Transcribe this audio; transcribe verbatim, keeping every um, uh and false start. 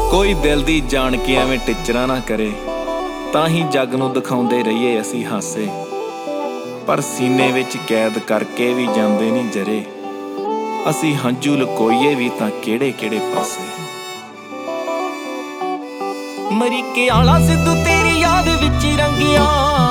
ਕੋਈ ਦਿਲ ਦੀ ਜਾਣ ਕੇ ਐਵੇਂ ਟਿਚਰਾਂ ਨਾ ਕਰੇ, ਤਾਂ ਹੀ ਜੱਗ ਨੂੰ ਦਿਖਾਉਂਦੇ ਰਹੀਏ ਅਸੀਂ ਹਾਸੇ। ਪਰ ਸੀਨੇ ਵਿੱਚ ਕੈਦ ਕਰਕੇ ਵੀ ਜਾਂਦੇ ਨਹੀਂ ਜਰੇ, ਅਸੀਂ ਹੰਝੂ ਲੁਕੋਈਏ ਵੀ ਤਾਂ ਕਿਹੜੇ ਕਿਹੜੇ ਪਾਸੇ। ਮਰੀਕੇ ਆਲਾ ਸਿੱਧੂ ਤੇਰੀ ਯਾਦ ਵਿੱਚ ਰੰਗਿਆ,